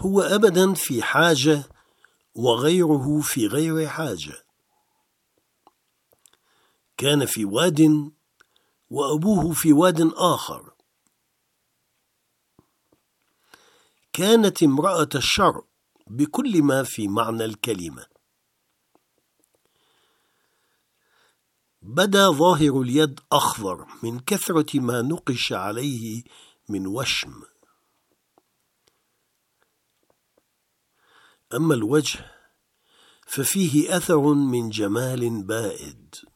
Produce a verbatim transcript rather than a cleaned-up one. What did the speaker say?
هو أبدا في حاجة وغيره في غير حاجة. كان في واد وأبوه في واد آخر. كانت امرأة الشر بكل ما في معنى الكلمة. بدا ظاهر اليد أخضر من كثرة ما نقش عليه من وشم، أما الوجه ففيه أثر من جمال بائد.